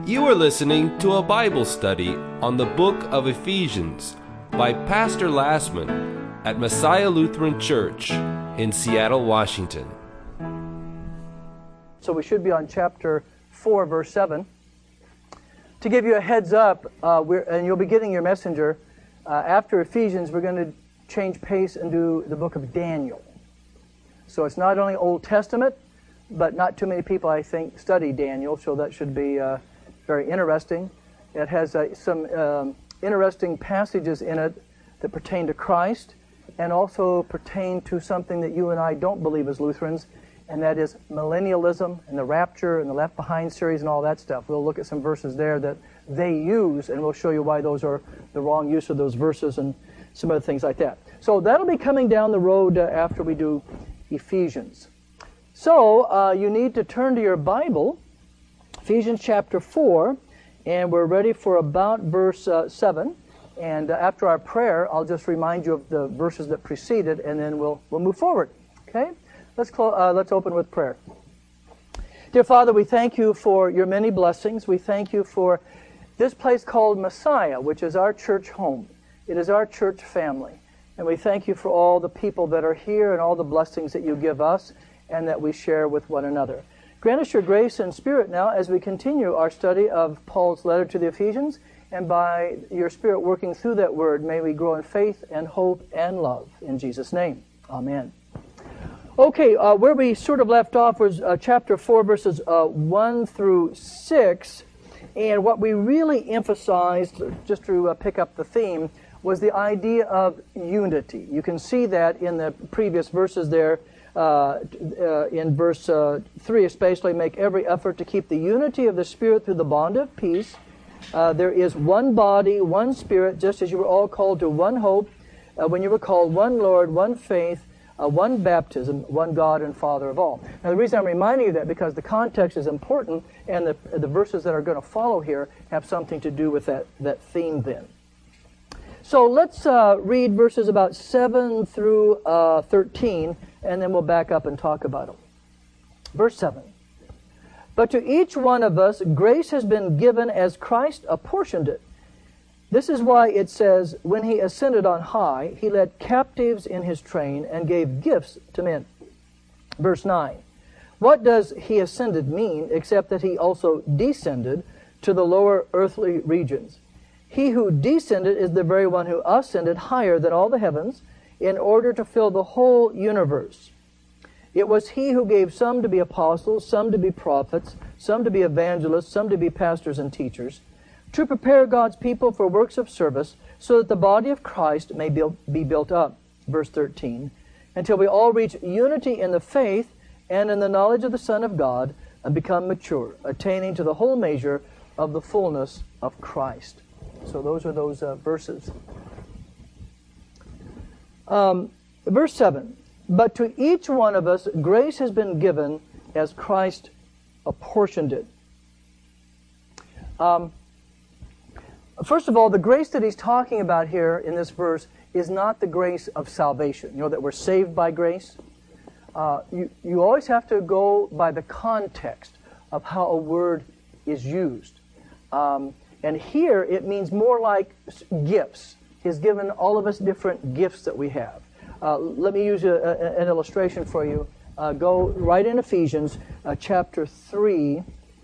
You are listening to a Bible study on the book of Ephesians by Pastor Lassman at Messiah Lutheran Church in Seattle, Washington. So we should be on chapter 4, verse 7. To give you a heads up, and you'll be getting your messenger, after Ephesians, we're going to change pace and do the book of Daniel. So it's not only Old Testament, but not too many people, I think, study Daniel, so that should be very interesting. It has some interesting passages in it that pertain to Christ and also pertain to something that you and I don't believe as Lutherans, and that is millennialism and the rapture and the Left Behind series and all that stuff. We'll look at some verses there that they use, and we'll show you why those are the wrong use of those verses and some other things like that. So that'll be coming down the road after we do Ephesians. So you need to turn to your Bible, Ephesians chapter 4, and we're ready for about verse 7. And after our prayer, I'll just remind you of the verses that preceded, and then we'll move forward. Okay? Let's open with prayer. Dear Father, we thank you for your many blessings. We thank you for this place called Messiah, which is our church home. It is our church family. And we thank you for all the people that are here and all the blessings that you give us and that we share with one another. Grant us your grace and spirit now as we continue our study of Paul's letter to the Ephesians, and by your Spirit working through that word, may we grow in faith and hope and love. In Jesus' name, amen. Okay, where we sort of left off was chapter 4, verses 1 through 6, and what we really emphasized, just to pick up the theme, was the idea of unity. You can see that in the previous verses there. In verse 3 especially, make every effort to keep the unity of the Spirit through the bond of peace. There is one body, one Spirit, just as you were all called to one hope, when you were called one Lord, one faith, one baptism, one God and Father of all. Now the reason I'm reminding you that because the context is important, and the verses that are going to follow here have something to do with that theme then. So let's read verses about 7 through 13, and then we'll back up and talk about them. Verse 7. But to each one of us grace has been given as Christ apportioned it. This is why it says, when he ascended on high, he led captives in his train and gave gifts to men. Verse 9. What does he ascended mean except that he also descended to the lower earthly regions? He who descended is the very one who ascended higher than all the heavens in order to fill the whole universe. It was he who gave some to be apostles, some to be prophets, some to be evangelists, some to be pastors and teachers, to prepare God's people for works of service so that the body of Christ may be built up. Verse 13, until we all reach unity in the faith and in the knowledge of the Son of God and become mature, attaining to the whole measure of the fullness of Christ. So those are those verses. Verse 7, but to each one of us grace has been given as Christ apportioned it. First of all, the grace that he's talking about here in this verse is not the grace of salvation. You know, that we're saved by grace. You always have to go by the context of how a word is used. And here it means more like gifts. He's given all of us different gifts that we have. Let me use an illustration for you. Go right in Ephesians chapter 3.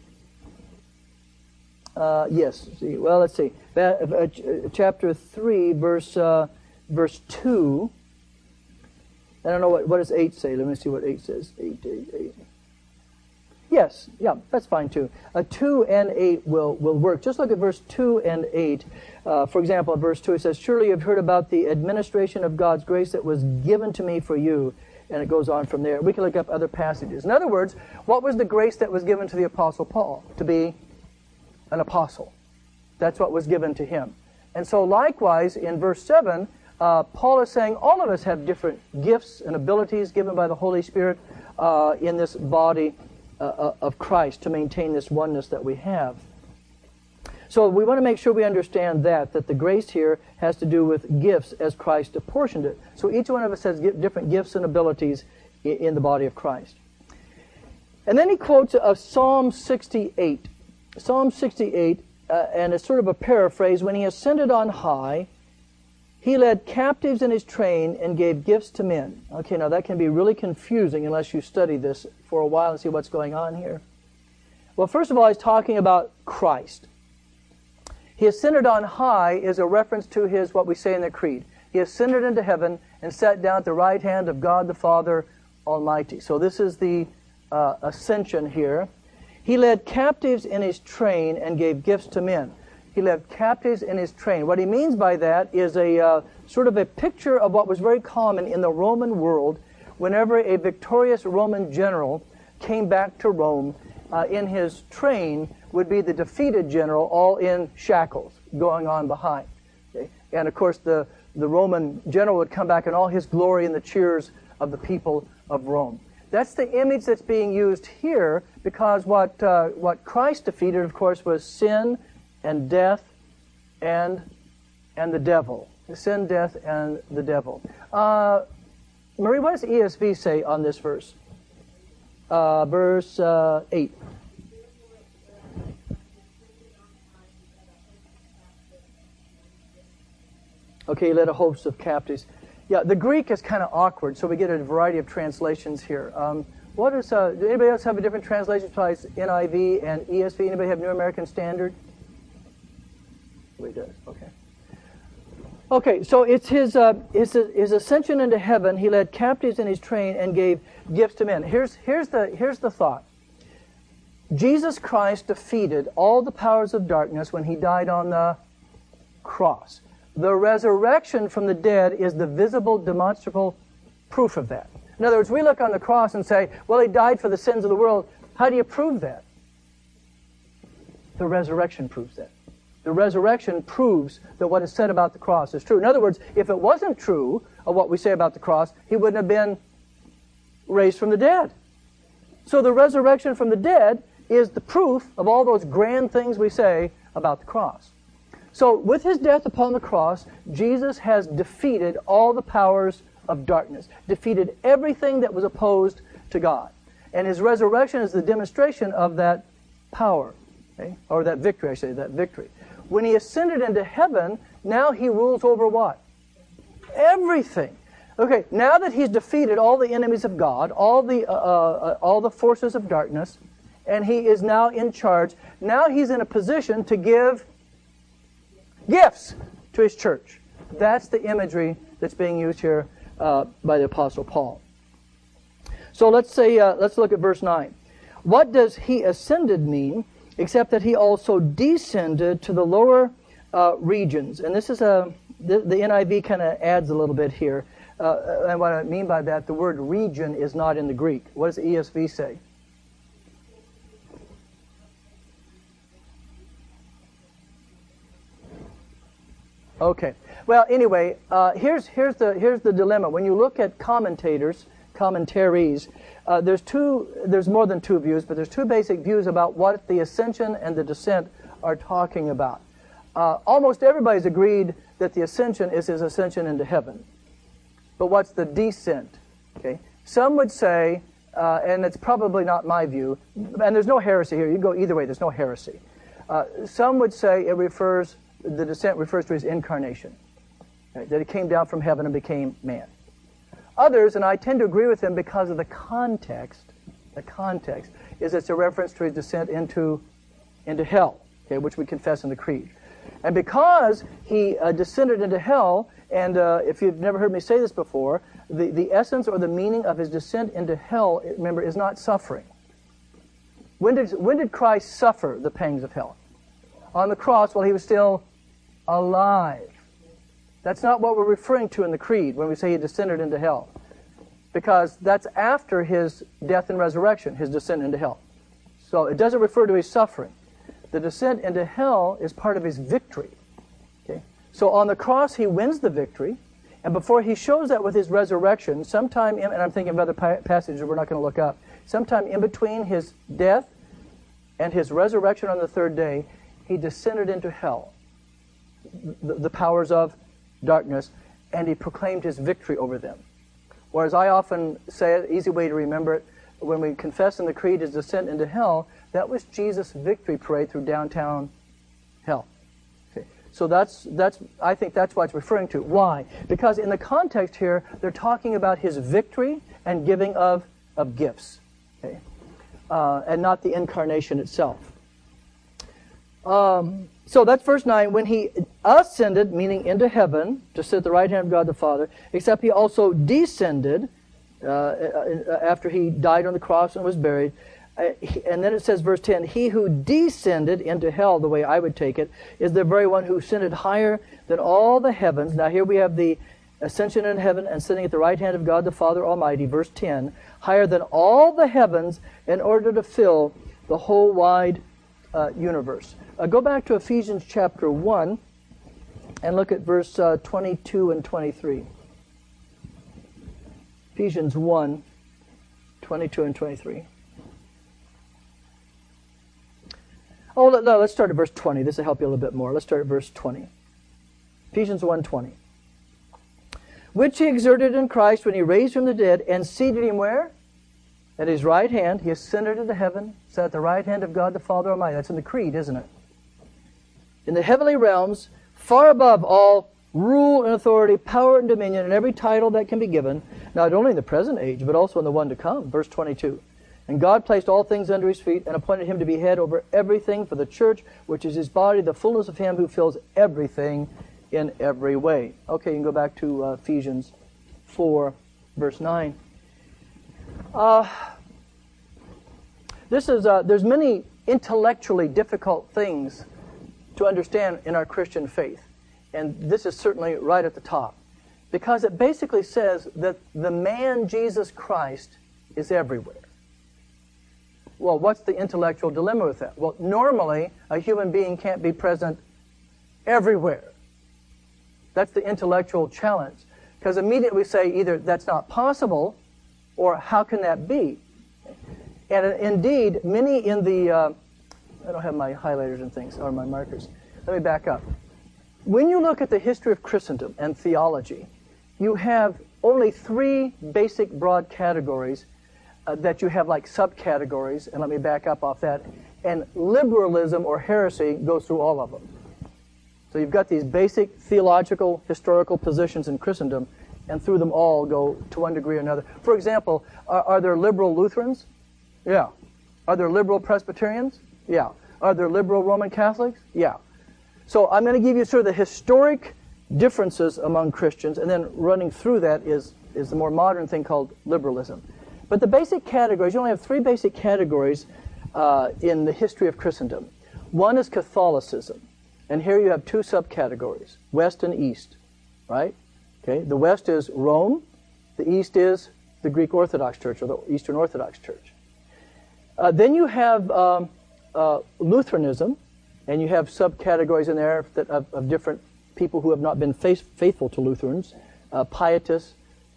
Let's see. Chapter 3, verse 2. I don't know what does 8 say. Let me see what 8 says. 8. Yes, yeah, that's fine too. 2 and 8 will work. Just look at verse 2 and 8. For example, in verse 2 it says, surely you've heard about the administration of God's grace that was given to me for you. And it goes on from there. We can look up other passages. In other words, what was the grace that was given to the Apostle Paul? To be an apostle. That's what was given to him. And so likewise, in verse 7, Paul is saying all of us have different gifts and abilities given by the Holy Spirit in this body of Christ to maintain this oneness that we have. So we want to make sure we understand that the grace here has to do with gifts as Christ apportioned it. So each one of us has different gifts and abilities in the body of Christ. And then he quotes Psalm 68. Psalm 68, and it's sort of a paraphrase, when he ascended on high, he led captives in his train and gave gifts to men. Okay, now that can be really confusing unless you study this for a while and see what's going on here. Well, first of all, he's talking about Christ. He ascended on high is a reference to his, what we say in the Creed. He ascended into heaven and sat down at the right hand of God the Father Almighty. So this is the ascension here. He led captives in his train and gave gifts to men. He led captives in his train. What he means by that is a sort of a picture of what was very common in the Roman world. Whenever a victorious Roman general came back to Rome, in his train would be the defeated general, all in shackles, going on behind. Okay? And of course, the Roman general would come back in all his glory and the cheers of the people of Rome. That's the image that's being used here, because what Christ defeated, of course, was sin and death and the devil. Sin, death, and the devil. Marie, what does ESV say on this verse? Verse 8. Okay, he led a host of captives. Yeah, the Greek is kind of awkward, so we get a variety of translations here. What is? Do anybody else have a different translation besides NIV and ESV? Anybody have New American Standard? He does. Okay. Okay, so it's his ascension into heaven. He led captives in his train and gave gifts to men. Here's the thought. Jesus Christ defeated all the powers of darkness when he died on the cross. The resurrection from the dead is the visible, demonstrable proof of that. In other words, we look on the cross and say, well, he died for the sins of the world. How do you prove that? The resurrection proves that. The resurrection proves that what is said about the cross is true. In other words, if it wasn't true of what we say about the cross, he wouldn't have been raised from the dead. So the resurrection from the dead is the proof of all those grand things we say about the cross. So with his death upon the cross, Jesus has defeated all the powers of darkness, defeated everything that was opposed to God. And his resurrection is the demonstration of that power, okay? Or that victory, I say, that victory. When he ascended into heaven, now he rules over what? Everything. Okay, now that he's defeated all the enemies of God, all the forces of darkness, and he is now in charge, now he's in a position to give gifts to his church. That's the imagery that's being used here by the Apostle Paul. So let's look at verse 9. What does he ascended mean, except that he also descended to the lower regions? And this is the NIV kind of adds a little bit here. And what I mean by that, the word region is not in the Greek. What does the ESV say? Okay. Well, anyway, here's the dilemma. When you look at commentaries, there's more than two views, but there's two basic views about what the ascension and the descent are talking about. Almost everybody's agreed that the ascension is his ascension into heaven. But what's the descent? Okay. Some would say, and it's probably not my view, and there's no heresy here. You can go either way. There's no heresy. Some would say the descent refers to his incarnation, right? That he came down from heaven and became man. Others, and I tend to agree with them because of the context is it's a reference to his descent into hell, okay, which we confess in the Creed. And because he descended into hell, and if you've never heard me say this before, the essence or the meaning of his descent into hell, remember, is not suffering. When did Christ suffer the pangs of hell? On the cross while he was still alive. That's not what we're referring to in the Creed when we say he descended into hell. Because that's after his death and resurrection, his descent into hell. So it doesn't refer to his suffering. The descent into hell is part of his victory. Okay? So on the cross he wins the victory, and before he shows that with his resurrection, sometime, and I'm thinking of other passages we're not going to look up, sometime in between his death and his resurrection on the third day, he descended into hell, the powers of darkness, and he proclaimed his victory over them. Whereas I often say, an easy way to remember it, when we confess in the Creed his descent into hell, That was Jesus' victory parade through downtown hell. Okay. So I think that's what it's referring to. Why? Because in the context here, they're talking about his victory and giving of gifts, okay? And not the incarnation itself. So that's verse 9. When he ascended, meaning into heaven, to sit at the right hand of God the Father, except he also descended after he died on the cross and was buried. And then it says, verse 10, he who descended into hell, the way I would take it, is the very one who ascended higher than all the heavens. Now here we have the ascension in heaven and sitting at the right hand of God the Father Almighty, verse 10, higher than all the heavens in order to fill the whole wide universe. Go back to Ephesians chapter 1 and look at verse 22 and 23. Ephesians 1, 22 and 23. Oh, no, let's start at verse 20. This will help you a little bit more. Let's start at verse 20. Ephesians 1:20. Which he exerted in Christ when he raised from the dead and seated him where? At his right hand. He ascended into heaven, sat at the right hand of God the Father Almighty. That's in the Creed, isn't it? In the heavenly realms, far above all rule and authority, power and dominion, and every title that can be given, not only in the present age, but also in the one to come. Verse 22. And God placed all things under his feet and appointed him to be head over everything for the church, which is his body, the fullness of him who fills everything in every way. Okay, you can go back to Ephesians 4, verse 9. There's many intellectually difficult things to understand in our Christian faith. And this is certainly right at the top. Because it basically says that the man Jesus Christ is everywhere. Well, what's the intellectual dilemma with that? Well, normally, a human being can't be present everywhere. That's the intellectual challenge. Because immediately we say either that's not possible, or how can that be? And indeed, many in the... I don't have my highlighters and things, or my markers. Let me back up. When you look at the history of Christendom and theology, you have only three basic broad categories that you have like subcategories, and let me back up off that. And liberalism or heresy goes through all of them. So you've got these basic theological, historical positions in Christendom, and through them all go to one degree or another. For example, are there liberal Lutherans? Yeah. Are there liberal Presbyterians? Yeah. Are there liberal Roman Catholics? Yeah. So I'm going to give you sort of the historic differences among Christians, and then running through that is the more modern thing called liberalism. But the basic categories, you only have three basic categories in the history of Christendom. One is Catholicism. And here you have two subcategories, West and East, right? Okay, the West is Rome. The East is the Greek Orthodox Church, or the Eastern Orthodox Church. Then you have Lutheranism, and you have subcategories in there of different people who have not been faithful to Lutherans, pietists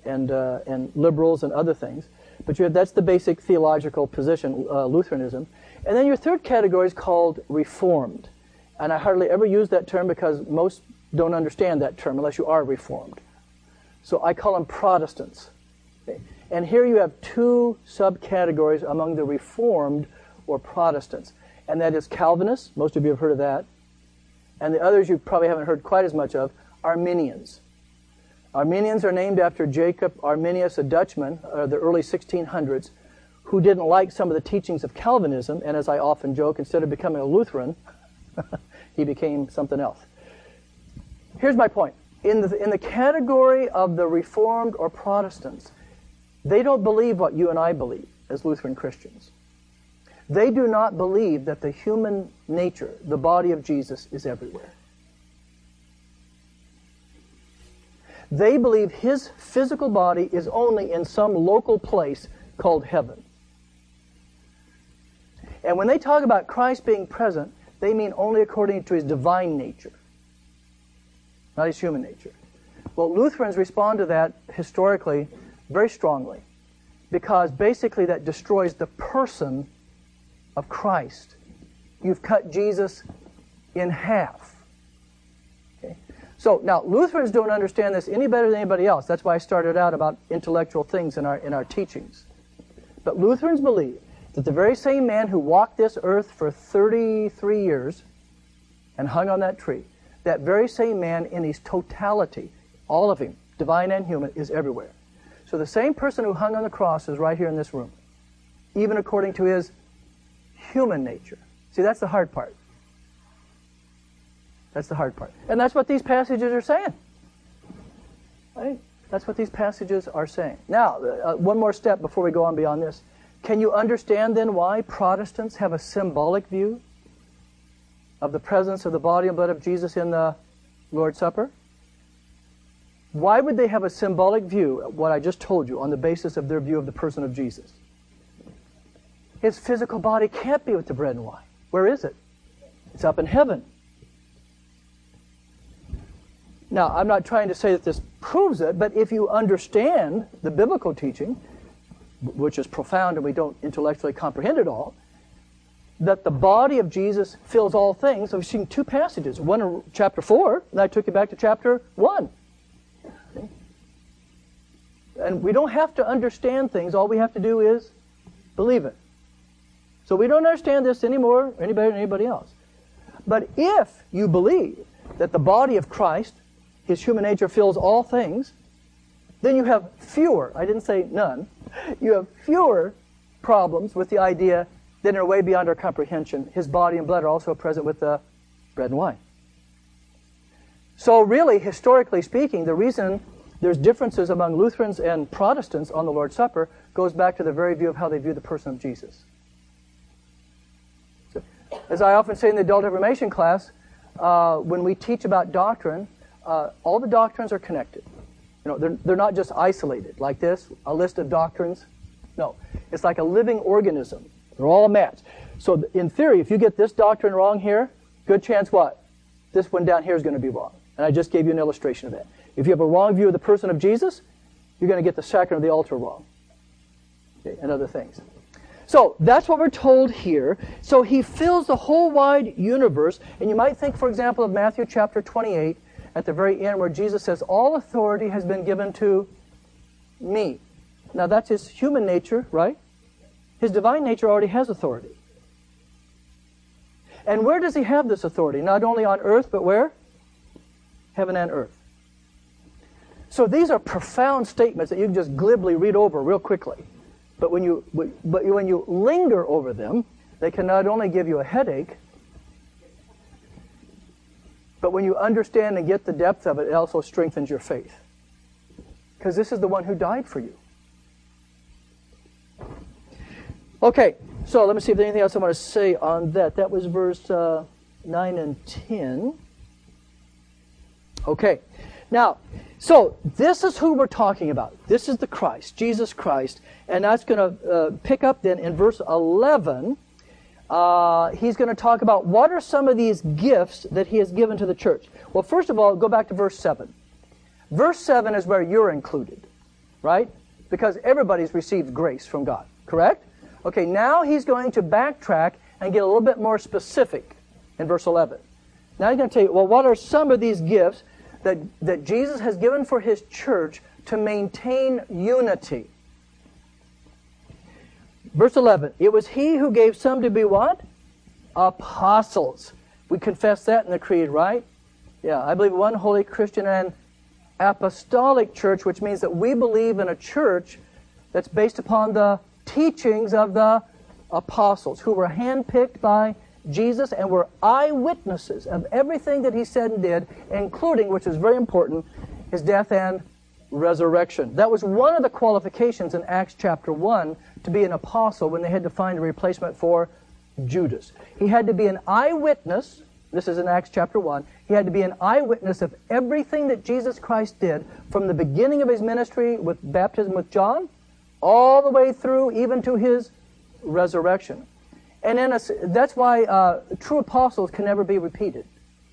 and liberals and other things. But that's the basic theological position, Lutheranism. And then your third category is called Reformed. And I hardly ever use that term because most don't understand that term unless you are Reformed. So I call them Protestants. Okay? And here you have two subcategories among the Reformed or Protestants. And that is Calvinists, most of you have heard of that. And the others you probably haven't heard quite as much of, Arminians. Arminians are named after Jacob Arminius, a Dutchman, the early 1600s, who didn't like some of the teachings of Calvinism, and as I often joke, instead of becoming a Lutheran, he became something else. Here's my point. In the category of the Reformed or Protestants, they don't believe what you and I believe as Lutheran Christians. They do not believe that the human nature, the body of Jesus, is everywhere. They believe his physical body is only in some local place called heaven. And when they talk about Christ being present, they mean only according to his divine nature, not his human nature. Well, Lutherans respond to that historically very strongly, because basically that destroys the person of Christ. You've cut Jesus in half. Okay? So now Lutherans don't understand this any better than anybody else. That's why I started out about intellectual things in our teachings. But Lutherans believe that the very same man who walked this earth for 33 years and hung on that tree, that very same man in his totality, all of him, divine and human, is everywhere. So the same person who hung on the cross is right here in this room, even according to his human nature. See, that's the hard part. That's the hard part. And that's what these passages are saying. Right? That's what these passages are saying. Now, one more step before we go on beyond this. Can you understand then why Protestants have a symbolic view of the presence of the body and blood of Jesus in the Lord's Supper? Why would they have a symbolic view of what I just told you on the basis of their view of the person of Jesus? His physical body can't be with the bread and wine. Where is it? It's up in heaven. Now, I'm not trying to say that this proves it, but if you understand the biblical teaching, which is profound and we don't intellectually comprehend it all, that the body of Jesus fills all things. So we've seen two passages, one in chapter 4, and I took you back to chapter 1. And we don't have to understand things. All we have to do is believe it. So we don't understand this anymore, any better than anybody else. But if you believe that the body of Christ, his human nature, fills all things, then you have fewer, I didn't say none, you have fewer problems with the idea that are way beyond our comprehension. His body and blood are also present with the bread and wine. So really, historically speaking, the reason there's differences among Lutherans and Protestants on the Lord's Supper goes back to the very view of how they view the person of Jesus. So, as I often say in the Adult Reformation class, when we teach about doctrine, all the doctrines are connected. You know, they're not just isolated like this, a list of doctrines. No, it's like a living organism. They're all a match. So in theory, if you get this doctrine wrong here, good chance what? This one down here is going to be wrong. And I just gave you an illustration of that. If you have a wrong view of the person of Jesus, you're going to get the sacrament of the altar wrong. Okay, and other things. So that's what we're told here. So he fills the whole wide universe. And you might think, for example, of Matthew chapter 28, at the very end where Jesus says, all authority has been given to me. Now that's his human nature, right? His divine nature already has authority. And where does he have this authority? Not only on earth, but where? Heaven and earth. So these are profound statements that you can just glibly read over real quickly. But when you linger over them, they can not only give you a headache, but when you understand and get the depth of it, it also strengthens your faith. Because this is the one who died for you. Okay, so let me see if there's anything else I want to say on that. That was verse 9 and 10. Okay, now, so this is who we're talking about. This is the Christ, Jesus Christ. And that's going to pick up then in verse 11. He's going to talk about what are some of these gifts that he has given to the church. Well, first of all, go back to verse 7. Verse 7 is where you're included, right? Because everybody's received grace from God, correct? Okay, now he's going to backtrack and get a little bit more specific in verse 11. Now he's going to tell you, well, what are some of these gifts that Jesus has given for his church to maintain unity? Verse 11, it was he who gave some to be what? Apostles. We confess that in the creed, right? Yeah, I believe one holy Christian and apostolic church, which means that we believe in a church that's based upon the teachings of the apostles, who were handpicked by Jesus and were eyewitnesses of everything that he said and did, including, which is very important, his death and resurrection. That was one of the qualifications in Acts chapter 1 to be an apostle when they had to find a replacement for Judas. He had to be an eyewitness. This is in Acts chapter 1. He had to be an eyewitness of everything that Jesus Christ did from the beginning of his ministry with baptism with John all the way through even to his resurrection. And then that's why true apostles can never be repeated.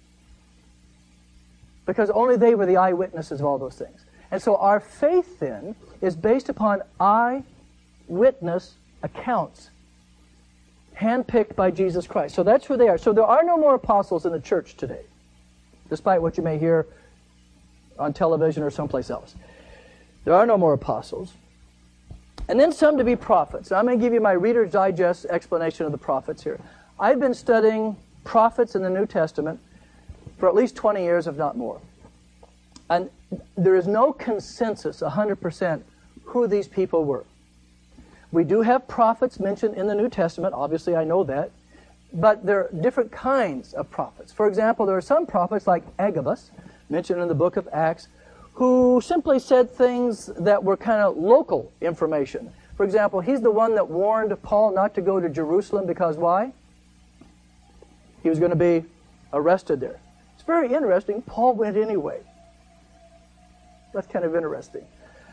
Because only they were the eyewitnesses of all those things. And so our faith then is based upon eyewitness accounts handpicked by Jesus Christ. So that's who they are. So there are no more apostles in the church today, despite what you may hear on television or someplace else. There are no more apostles. And then some to be prophets. Now, I'm going to give you my Reader's Digest explanation of the prophets here. I've been studying prophets in the New Testament for at least 20 years, if not more. And there is no consensus, 100%, who these people were. We do have prophets mentioned in the New Testament. Obviously, I know that. But there are different kinds of prophets. For example, there are some prophets like Agabus, mentioned in the book of Acts, who simply said things that were kind of local information. For example, he's the one that warned Paul not to go to Jerusalem because why? He was going to be arrested there. It's very interesting. Paul went anyway. That's kind of interesting.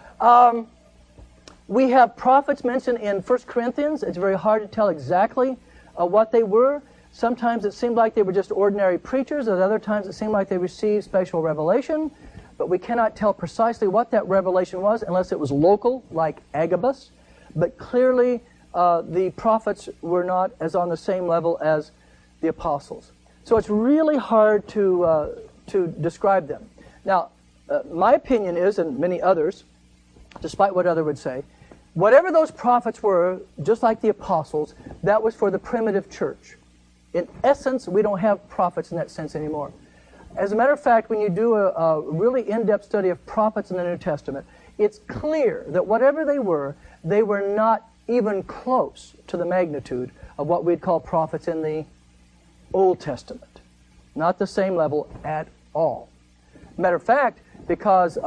We have prophets mentioned in 1 Corinthians. It's very hard to tell exactly what they were. Sometimes it seemed like they were just ordinary preachers. At other times it seemed like they received special revelation. But we cannot tell precisely what that revelation was unless it was local, like Agabus. But clearly the prophets were not as on the same level as the apostles. So it's really hard to describe them. Now, my opinion is, and many others, despite what others would say, whatever those prophets were, just like the apostles, that was for the primitive church. In essence, we don't have prophets in that sense anymore. As a matter of fact, when you do a really in-depth study of prophets in the New Testament, it's clear that whatever they were not even close to the magnitude of what we'd call prophets in the Old Testament. Not the same level at all. Matter of fact, because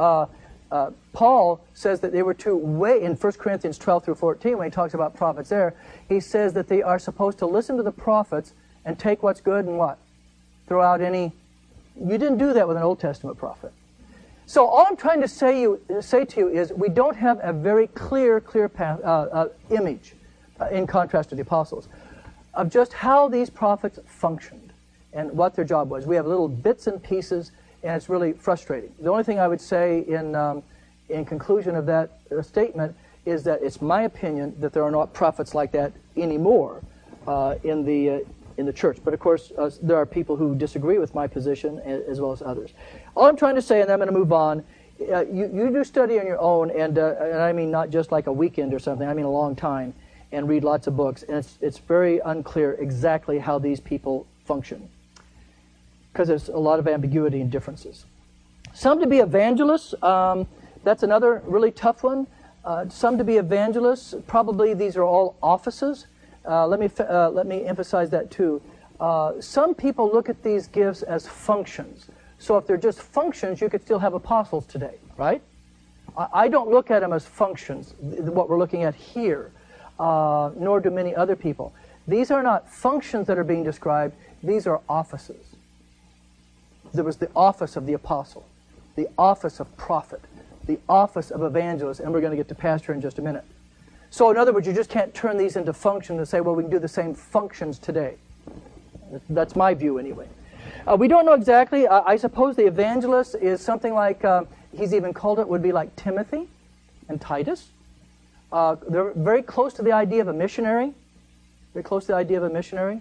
Paul says that they were to weigh, in 1 Corinthians 12 through 14, when he talks about prophets there, he says that they are supposed to listen to the prophets and take what's good and what? Throw out any... You didn't do that with an Old Testament prophet. So all I'm trying to say to you is we don't have a very clear image, in contrast to the apostles, of just how these prophets functioned and what their job was. We have little bits and pieces, and it's really frustrating. The only thing I would say in conclusion of that statement is that it's my opinion that there are not prophets like that anymore in the church. But of course, there are people who disagree with my position as well as others. All I'm trying to say, and I'm going to move on, you do study on your own, and I mean not just like a weekend or something, I mean a long time, and read lots of books, and it's very unclear exactly how these people function, because there's a lot of ambiguity and differences. Some to be evangelists, that's another really tough one. Some to be evangelists, probably these are all offices. Let me emphasize that too. Some people look at these gifts as functions. So if they're just functions, you could still have apostles today, right? I don't look at them as functions, what we're looking at here, nor do many other people. These are not functions that are being described. These are offices. There was the office of the apostle, the office of prophet, the office of evangelist, and we're going to get to pastor in just a minute. So in other words, you just can't turn these into functions and say, well, we can do the same functions today. That's my view anyway. We don't know exactly. I suppose the evangelist is something like, he's even called it, would be like Timothy and Titus. They're very close to the idea of a missionary. Very close to the idea of a missionary.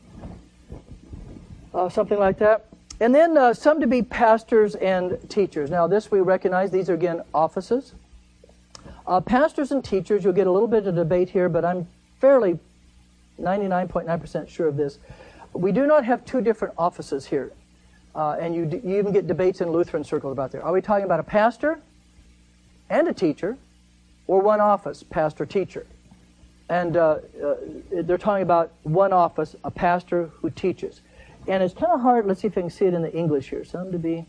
Something like that. And then some to be pastors and teachers. Now this we recognize, these are again offices. Pastors and teachers, you'll get a little bit of debate here, but I'm fairly 99.9% sure of this. We do not have two different offices here. And you even get debates in Lutheran circles about that. Are we talking about a pastor and a teacher, or one office, pastor-teacher? And they're talking about one office, a pastor who teaches. And it's kind of hard. Let's see if I can see it in the English here. Some to be...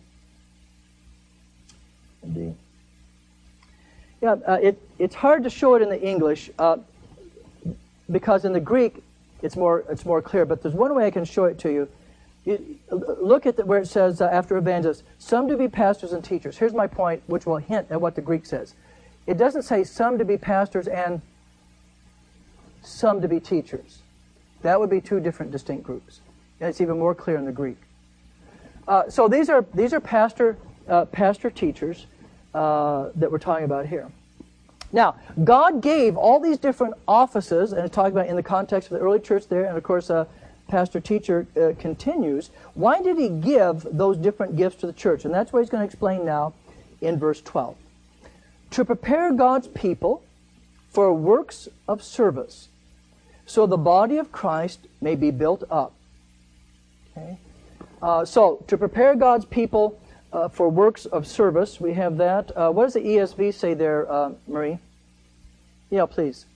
Yeah, it's hard to show it in the English because in the Greek it's more clear. But there's one way I can show it to you. Look at where it says after evangelists, some to be pastors and teachers. Here's my point, which will hint at what the Greek says. It doesn't say some to be pastors and some to be teachers. That would be two different distinct groups, and it's even more clear in the Greek. So these are pastor teachers. That we're talking about here. Now, God gave all these different offices, and it's talking about in the context of the early church there, and of course, pastor-teacher continues. Why did he give those different gifts to the church? And that's what he's going to explain now in verse 12. To prepare God's people for works of service, so the body of Christ may be built up. Okay? So, to prepare God's people for works of service, we have that. What does the ESV say there, Marie? Yeah, please.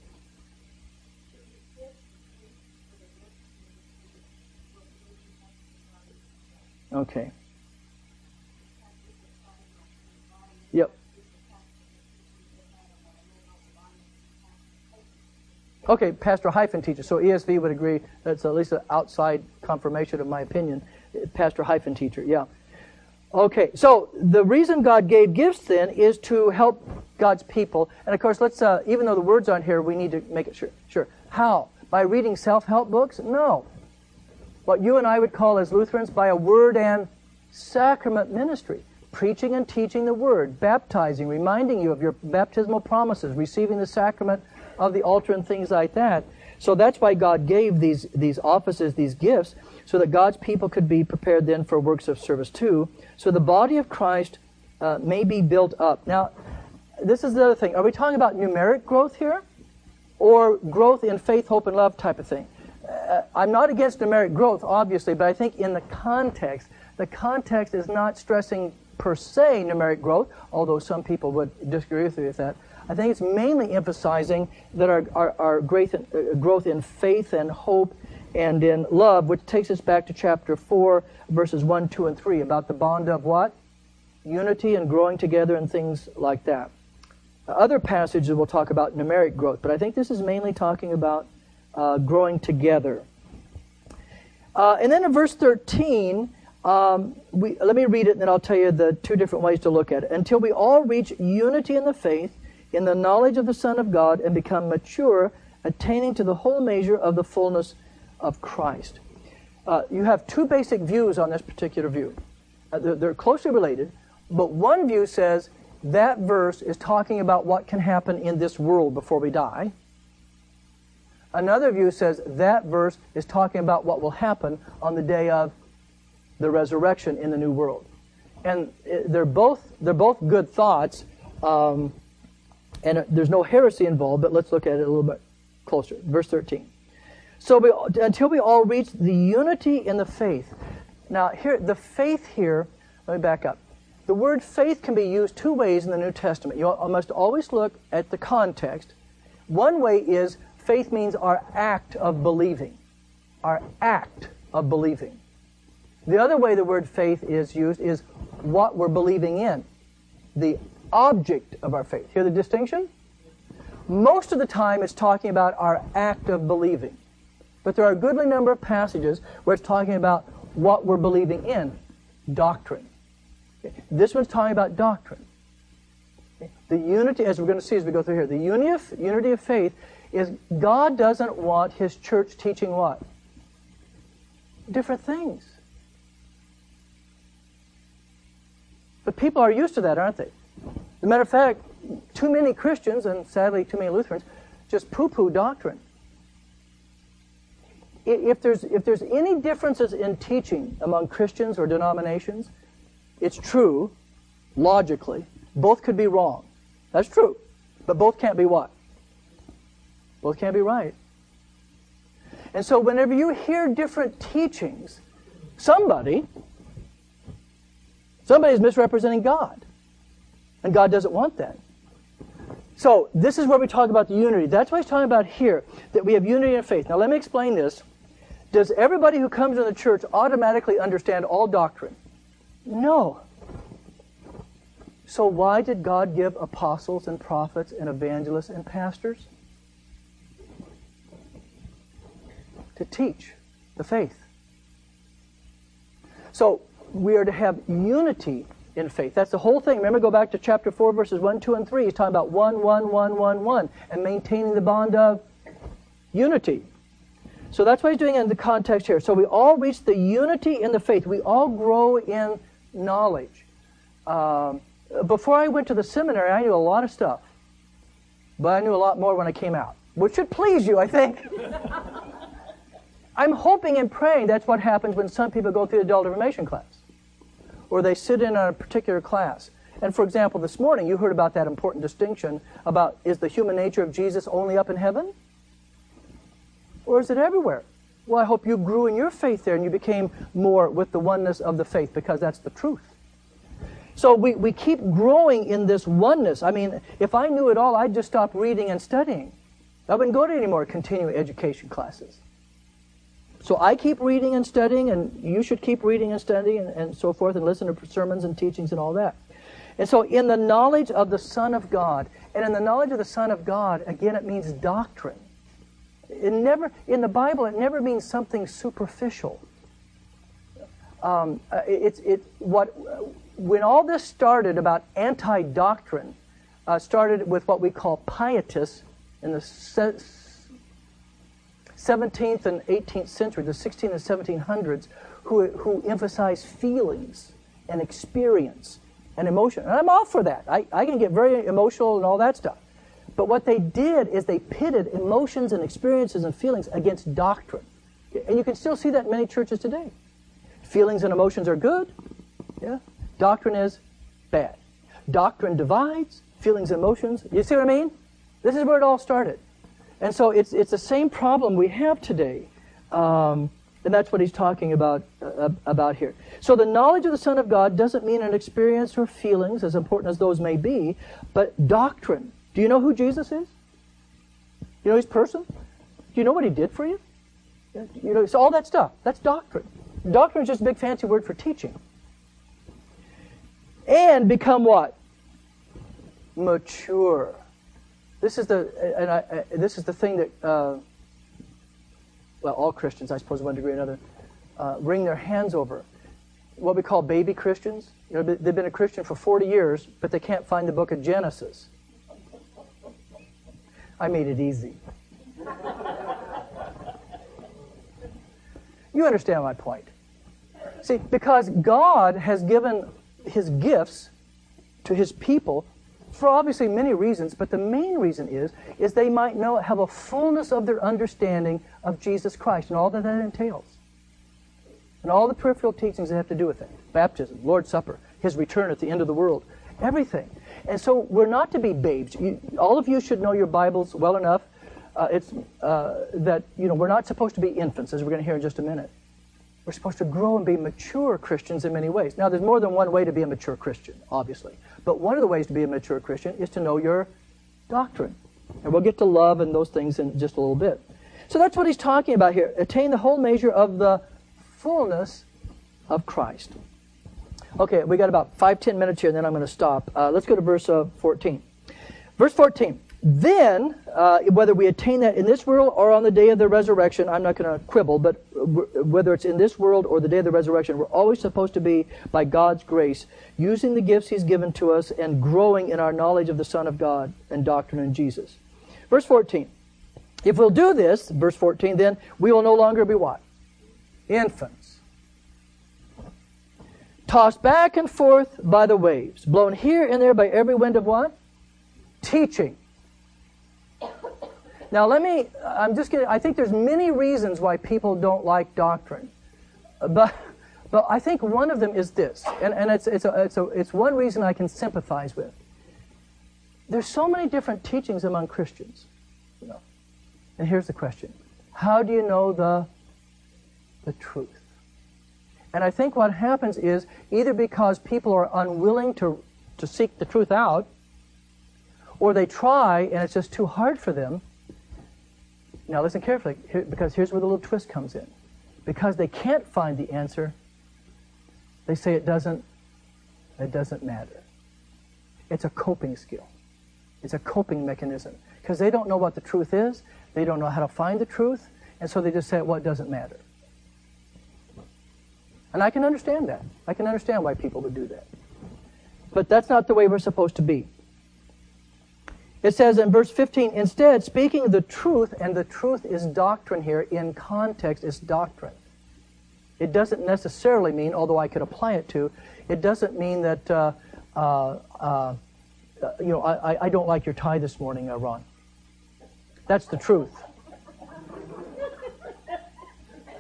Okay. Yep. Okay, pastor hyphen teacher. So ESV would agree that's at least an outside confirmation of my opinion. Pastor hyphen teacher, yeah. Okay, so the reason God gave gifts then is to help God's people. And of course, let's, even though the words aren't here, we need to make it sure. Sure. How? By reading self-help books? No. What you and I would call as Lutherans, by a word and sacrament ministry. Preaching and teaching the word, baptizing, reminding you of your baptismal promises, receiving the sacrament of the altar and things like that. So that's why God gave these offices, these gifts, so that God's people could be prepared then for works of service too. So the body of Christ may be built up. Now, this is the other thing. Are we talking about numeric growth here? Or growth in faith, hope, and love type of thing? I'm not against numeric growth, obviously, but I think in the context is not stressing per se numeric growth, although some people would disagree with me with that. I think it's mainly emphasizing that our growth in faith and hope and in love, which takes us back to chapter 4, verses 1, 2, and 3, about the bond of what? Unity and growing together and things like that. Other passages will talk about numeric growth, but I think this is mainly talking about growing together. And then in verse 13, let me read it and then I'll tell you the two different ways to look at it. Until we all reach unity in the faith, in the knowledge of the Son of God, and become mature, attaining to the whole measure of the fullness of Christ. You have two basic views on this particular view. They're closely related, but one view says that verse is talking about what can happen in this world before we die. Another view says that verse is talking about what will happen on the day of the resurrection in the new world. And they're both good thoughts, and there's no heresy involved, but let's look at it a little bit closer. Verse 13. So until we all reach the unity in the faith. Now, here, the faith here, let me back up. The word faith can be used two ways in the New Testament. You must always look at the context. One way is faith means our act of believing. Our act of believing. The other way the word faith is used is what we're believing in. The object of our faith. Hear the distinction? Most of the time it's talking about our act of believing. But there are a goodly number of passages where it's talking about what we're believing in. Doctrine. This one's talking about doctrine. The unity, as we're going to see as we go through here, the unity of faith is God doesn't want His church teaching what? Different things. But people are used to that, aren't they? As a matter of fact, too many Christians, and sadly too many Lutherans, just poo-poo doctrine. If there's any differences in teaching among Christians or denominations, it's true, logically. Both could be wrong. That's true. But both can't be what? Both can't be right. And so whenever you hear different teachings, somebody's misrepresenting God. And God doesn't want that. So this is where we talk about the unity. That's what he's talking about here, that we have unity in faith. Now let me explain this. Does everybody who comes to the church automatically understand all doctrine? No. So why did God give apostles and prophets and evangelists and pastors? To teach the faith. So we are to have unity in faith. That's the whole thing. Remember, go back to chapter 4, verses 1, 2, and 3. He's talking about 1, 1, 1, 1, 1, and maintaining the bond of unity. So that's what he's doing in the context here. So we all reach the unity in the faith. We all grow in knowledge. Before I went to the seminary, I knew a lot of stuff. But I knew a lot more when I came out. Which should please you, I think. I'm hoping and praying that's what happens when some people go through the adult information class. Or they sit in on a particular class. And for example, this morning you heard about that important distinction about, is the human nature of Jesus only up in heaven? Or is it everywhere? Well, I hope you grew in your faith there and you became more with the oneness of the faith, because that's the truth. So we keep growing in this oneness. I mean, if I knew it all, I'd just stop reading and studying. I wouldn't go to any more continuing education classes. So I keep reading and studying, and you should keep reading and studying and so forth, and listen to sermons and teachings and all that. And so in the knowledge of the Son of God, and in the knowledge of the Son of God, again, it means doctrine. It never, in the Bible, it never means something superficial. When all this started about anti-doctrine, started with what we call pietists in the 17th and 18th century, the 16th and 1700s, who emphasized feelings and experience and emotion. And I'm all for that. I can get very emotional and all that stuff. But what they did is they pitted emotions and experiences and feelings against doctrine. And you can still see that in many churches today. Feelings and emotions are good. Yeah. Doctrine is bad. Doctrine divides. Feelings and emotions. You see what I mean? This is where it all started. And so it's the same problem we have today. And that's what he's talking about here. So the knowledge of the Son of God doesn't mean an experience or feelings, as important as those may be, but doctrine. Do you know who Jesus is? You know his person? Do you know what he did for you? You know, so all that stuff, that's doctrine. Doctrine is just a big fancy word for teaching. And become what? Mature. This is the thing that all Christians, I suppose, to one degree or another, wring their hands over. What we call baby Christians. You know, they've been a Christian for 40 years, but they can't find the book of Genesis. I made it easy. You understand my point. See, because God has given his gifts to his people for obviously many reasons, but the main reason is they might have a fullness of their understanding of Jesus Christ and all that entails. And all the peripheral teachings that have to do with it. Baptism, Lord's Supper, his return at the end of the world, everything. And so we're not to be babes. All of you should know your Bibles well enough. That we're not supposed to be infants, as we're going to hear in just a minute. We're supposed to grow and be mature Christians in many ways. Now, there's more than one way to be a mature Christian, obviously. But one of the ways to be a mature Christian is to know your doctrine. And we'll get to love and those things in just a little bit. So that's what he's talking about here. Attain the whole measure of the fullness of Christ. Okay, we got about 5-10 minutes here, and then I'm going to stop. Let's go to verse 14. Verse 14. Then, whether we attain that in this world or on the day of the resurrection, I'm not going to quibble, but whether it's in this world or the day of the resurrection, we're always supposed to be, by God's grace, using the gifts he's given to us and growing in our knowledge of the Son of God and doctrine in Jesus. Verse 14. If we'll do this, verse 14, then we will no longer be what? Infants. Tossed back and forth by the waves, blown here and there by every wind of what? Teaching. Now I think there's many reasons why people don't like doctrine. But I think one of them is this, and it's one reason I can sympathize with. There's so many different teachings among Christians. And here's the question. How do you know the truth? And I think what happens is either because people are unwilling to seek the truth out, or they try and it's just too hard for them. Now listen carefully, because here's where the little twist comes in. Because they can't find the answer, they say it doesn't matter. It's a coping skill. It's a coping mechanism. Because they don't know what the truth is, they don't know how to find the truth, and so they just say, well, it doesn't matter. And I can understand that. I can understand why people would do that. But that's not the way we're supposed to be. It says in verse 15, instead, speaking the truth, and the truth is doctrine here, in context is doctrine. It doesn't necessarily mean, although I could apply it to, it doesn't mean that, I don't like your tie this morning, Ron. That's the truth.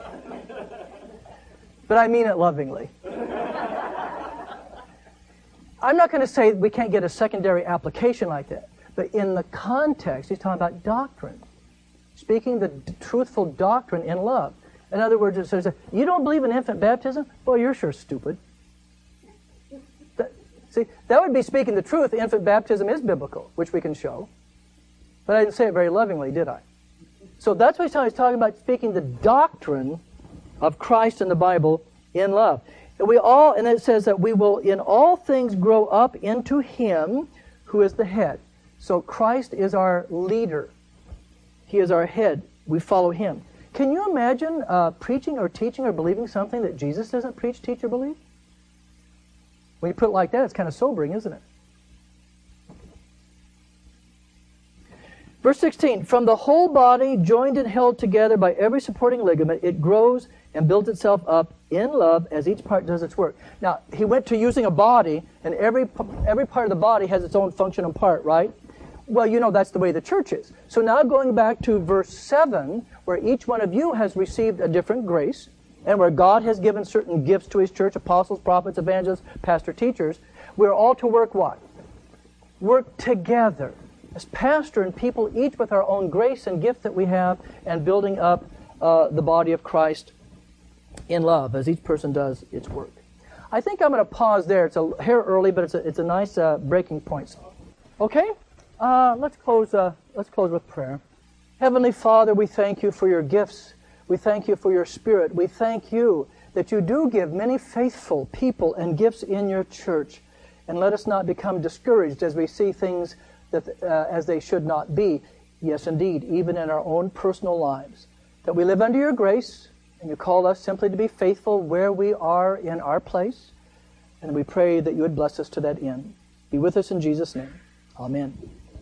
But I mean it lovingly. I'm not going to say we can't get a secondary application like that, but in the context, he's talking about doctrine. Speaking the truthful doctrine in love. In other words, it says, you don't believe in infant baptism? Boy, you're sure stupid. See, that would be speaking the truth. Infant baptism is biblical, which we can show. But I didn't say it very lovingly, did I? So that's what he's talking about, speaking the doctrine of Christ in the Bible in love. And it says that we will in all things grow up into Him who is the head. So Christ is our leader. He is our head. We follow Him. Can you imagine preaching or teaching or believing something that Jesus doesn't preach, teach, or believe? When you put it like that, it's kind of sobering, isn't it? Verse 16, from the whole body, joined and held together by every supporting ligament, it grows and builds itself up in love as each part does its work. Now, he went to using a body, and every part of the body has its own function and part, right? Well, you know that's the way the church is. So now going back to verse 7, where each one of you has received a different grace, and where God has given certain gifts to His church, apostles, prophets, evangelists, pastor, teachers, we're all to work what? Work together. As pastor and people, each with our own grace and gift that we have, and building up the body of Christ in love, as each person does its work. I think I'm going to pause there. It's a hair early, but it's a nice breaking point. Okay? Let's close with prayer. Heavenly Father, we thank You for Your gifts. We thank You for Your Spirit. We thank You that You do give many faithful people and gifts in Your church. And let us not become discouraged as we see things that as they should not be. Yes, indeed, even in our own personal lives. That we live under Your grace, and You call us simply to be faithful where we are in our place. And we pray that You would bless us to that end. Be with us in Jesus' name. Amen.